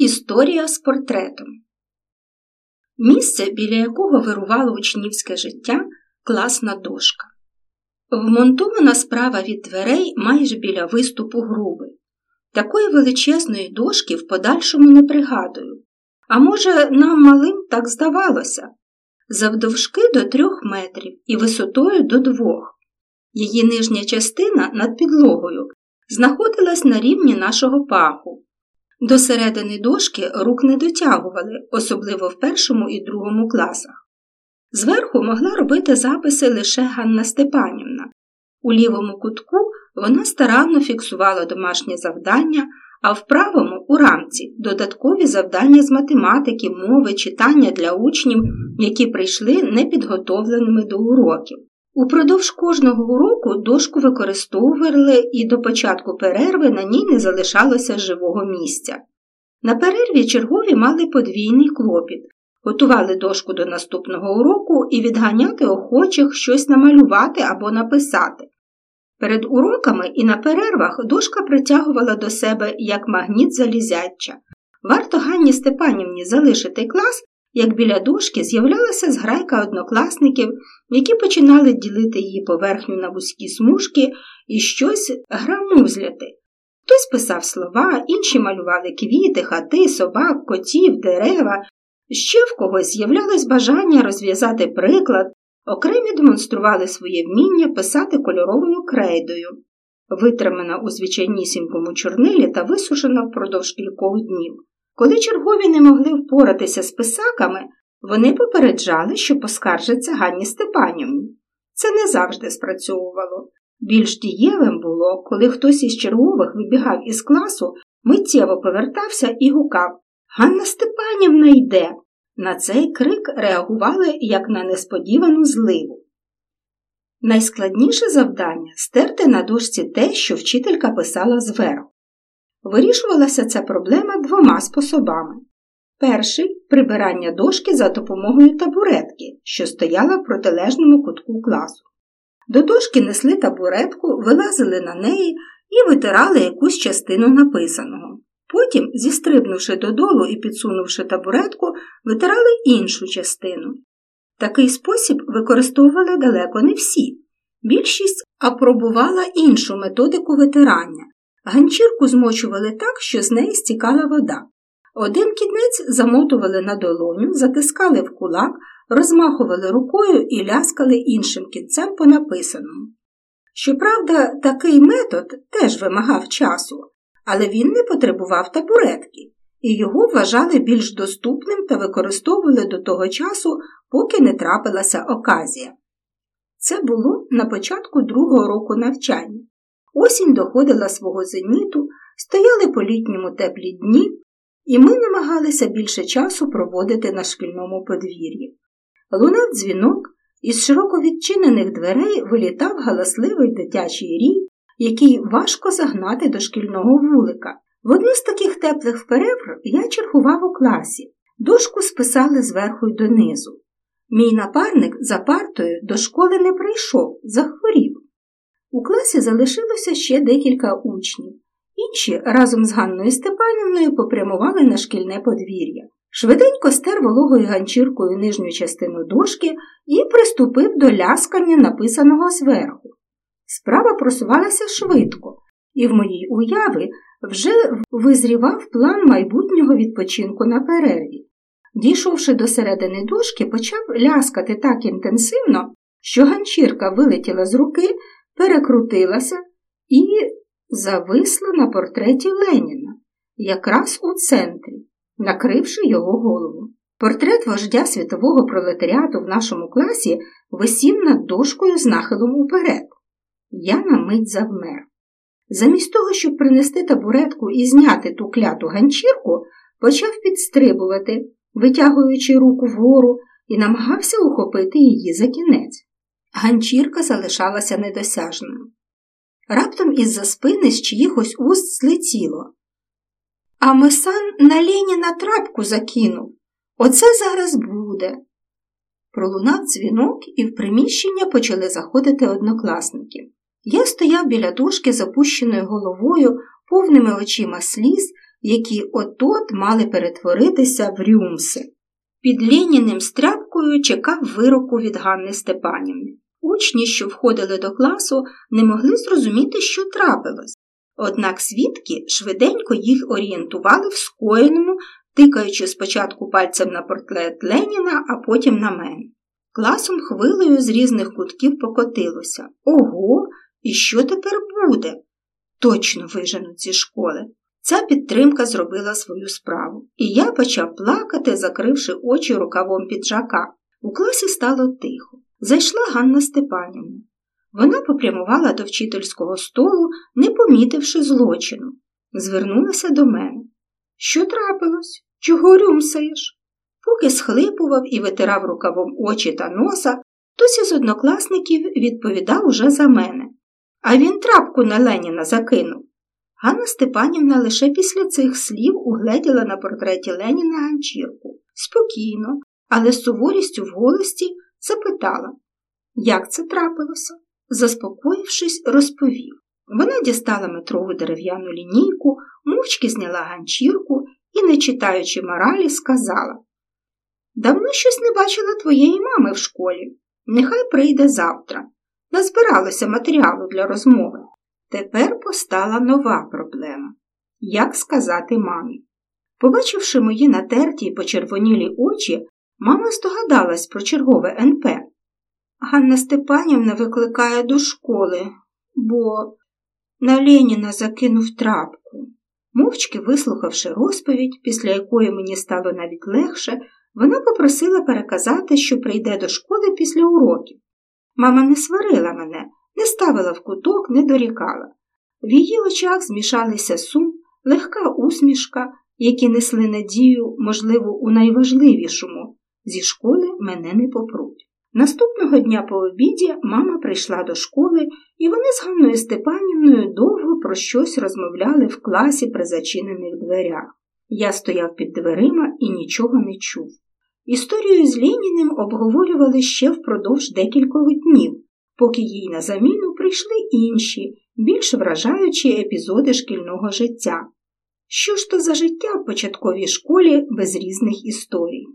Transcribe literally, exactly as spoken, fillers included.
Історія з портретом. Місце, біля якого вирувало учнівське життя – класна дошка. Вмонтована справа від дверей майже біля виступу груби. Такої величезної дошки в подальшому не пригадую. А може, нам малим так здавалося. Завдовжки до трьох метрів і висотою до двох. Її нижня частина над підлогою знаходилась на рівні нашого паху. До середини дошки рук не дотягували, особливо в першому і другому класах. Зверху могла робити записи лише Ганна Степанівна. У лівому кутку вона старанно фіксувала домашнє завдання, а в правому, у рамці, додаткові завдання з математики, мови, читання для учнів, які прийшли непідготовленими до уроків. Упродовж кожного уроку дошку використовували і до початку перерви на ній не залишалося живого місця. На перерві чергові мали подвійний клопіт – готували дошку до наступного уроку і відганяти охочих щось намалювати або написати. Перед уроками і на перервах дошка притягувала до себе як магніт залізяча. Варто Ганні Степанівні залишити клас, як біля дошки з'являлася зграйка однокласників, які починали ділити її поверхню на вузькі смужки і щось грамузляти. Хтось писав слова, інші малювали квіти, хати, собак, котів, дерева. Ще в когось з'являлось бажання розв'язати приклад, окремі демонстрували своє вміння писати кольоровою крейдою, витримана у звичайнісінькому чорнилі та висушена впродовж кількох днів. Коли чергові не могли впоратися з писаками, вони попереджали, що поскаржаться Ганні Степанівні. Це не завжди спрацьовувало. Більш дієвим було, коли хтось із чергових вибігав із класу, миттєво повертався і гукав «Ганна Степанівна йде!». На цей крик реагували як на несподівану зливу. Найскладніше завдання – стерти на дошці те, що вчителька писала зверху. Вирішувалася ця проблема двома способами. Перший – прибирання дошки за допомогою табуретки, що стояла в протилежному кутку класу. До дошки несли табуретку, вилазили на неї і витирали якусь частину написаного. Потім, зістрибнувши додолу і підсунувши табуретку, витирали іншу частину. Такий спосіб використовували далеко не всі. Більшість апробувала іншу методику витирання. Ганчірку змочували так, що з неї стікала вода. Один кінець замотували на долоню, затискали в кулак, розмахували рукою і ляскали іншим кінцем по написаному. Щоправда, такий метод теж вимагав часу, але він не потребував табуретки, і його вважали більш доступним та використовували до того часу, поки не трапилася оказія. Це було на початку другого року навчання. Осінь доходила свого зеніту, стояли по-літньому теплі дні, і ми намагалися більше часу проводити на шкільному подвір'ї. Лунав дзвінок, із широко відчинених дверей вилітав галасливий дитячий рій, який важко загнати до шкільного вулика. В одну з таких теплих перерв я чергував у класі. Дошку списали зверху й донизу. Мій напарник за партою до школи не прийшов, захворів. У класі залишилося ще декілька учнів. Інші разом з Ганною Степанівною попрямували на шкільне подвір'я. Швиденько стер вологою ганчіркою нижню частину дошки і приступив до ляскання написаного зверху. Справа просувалася швидко, і в моїй уяві вже визрівав план майбутнього відпочинку на перерві. Дійшовши до середини дошки, почав ляскати так інтенсивно, що ганчірка вилетіла з руки, перекрутилася і зависла на портреті Леніна, якраз у центрі, накривши його голову. Портрет вождя світового пролетаріату в нашому класі висів над дошкою з нахилом уперед. Я на мить завмер. Замість того, щоб принести табуретку і зняти ту кляту ганчірку, почав підстрибувати, витягуючи руку вгору, і намагався ухопити її за кінець. Ганчірка залишалася недосяжною. Раптом із-за спини з чиїхось уст злетіло. «А Месан на Леніна трапку закинув. Оце зараз буде!» Пролунав дзвінок, і в приміщення почали заходити однокласники. Я стояв біля дошки з опущеною головою, повними очима сліз, які от-от мали перетворитися в рюмси. Під Леніним стряпкою чекав вироку від Ганни Степанівни. Учні, що входили до класу, не могли зрозуміти, що трапилось. Однак свідки швиденько їх орієнтували в скоєному, тикаючи спочатку пальцем на портрет Леніна, а потім на мене. Класом хвилею з різних кутків покотилося. Ого, і що тепер буде? Точно виженуть зі школи. Ця підтримка зробила свою справу. І я почав плакати, закривши очі рукавом піджака. У класі стало тихо. Зайшла Ганна Степанівна. Вона попрямувала до вчительського столу, не помітивши злочину. Звернулася до мене. Що трапилось? Чого рюмсаєш? Поки схлипував і витирав рукавом очі та носа, хтось із однокласників відповідав уже за мене. А він трапку на Леніна закинув. Ганна Степанівна лише після цих слів угледіла на портреті Леніна ганчірку. Спокійно, але з суворістю в голосі запитала, як це трапилося. Заспокоївшись, розповів. Вона дістала метрову дерев'яну лінійку, мовчки зняла ганчірку і, не читаючи моралі, сказала: «Давно щось не бачила твоєї мами в школі. Нехай прийде завтра. Назбиралося матеріалу для розмови». Тепер постала нова проблема. Як сказати мамі? Побачивши мої натерті й почервонілі очі, мама здогадалась про чергове ен пе. Ганна Степанівна викликає до школи, бо на Леніна закинув трапку. Мовчки вислухавши розповідь, після якої мені стало навіть легше, вона попросила переказати, що прийде до школи після уроків. Мама не сварила мене, не ставила в куток, не дорікала. В її очах змішалися сум, легка усмішка, які несли надію, можливо, у найважливішому – зі школи мене не попруть. Наступного дня по обіді мама прийшла до школи, і вони з Ганною Степанівною довго про щось розмовляли в класі при зачинених дверях. Я стояв під дверима і нічого не чув. Історію з Леніним обговорювали ще впродовж декількох днів, поки їй на заміну прийшли інші, більш вражаючі епізоди шкільного життя. Що ж то за життя в початковій школі без різних історій?